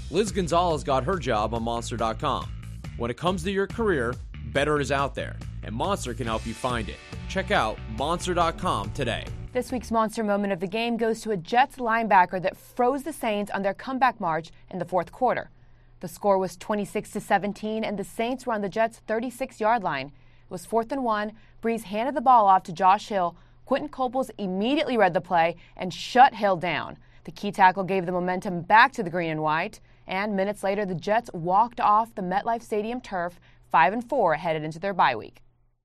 Liz Gonzalez got her job on Monster.com. When it comes to your career, better is out there, and Monster can help you find it. Check out Monster.com today. This week's Monster Moment of the game goes to a Jets linebacker that froze the Saints on their comeback march in the fourth quarter. The score was 26-17, and the Saints were on the Jets' 36-yard line. It was 4th and 1. Brees handed the ball off to Josh Hill. Quentin Coples immediately read the play and shut Hill down. The key tackle gave the momentum back to the green and white, and minutes later the Jets walked off the MetLife Stadium turf 5-4 headed into their bye week.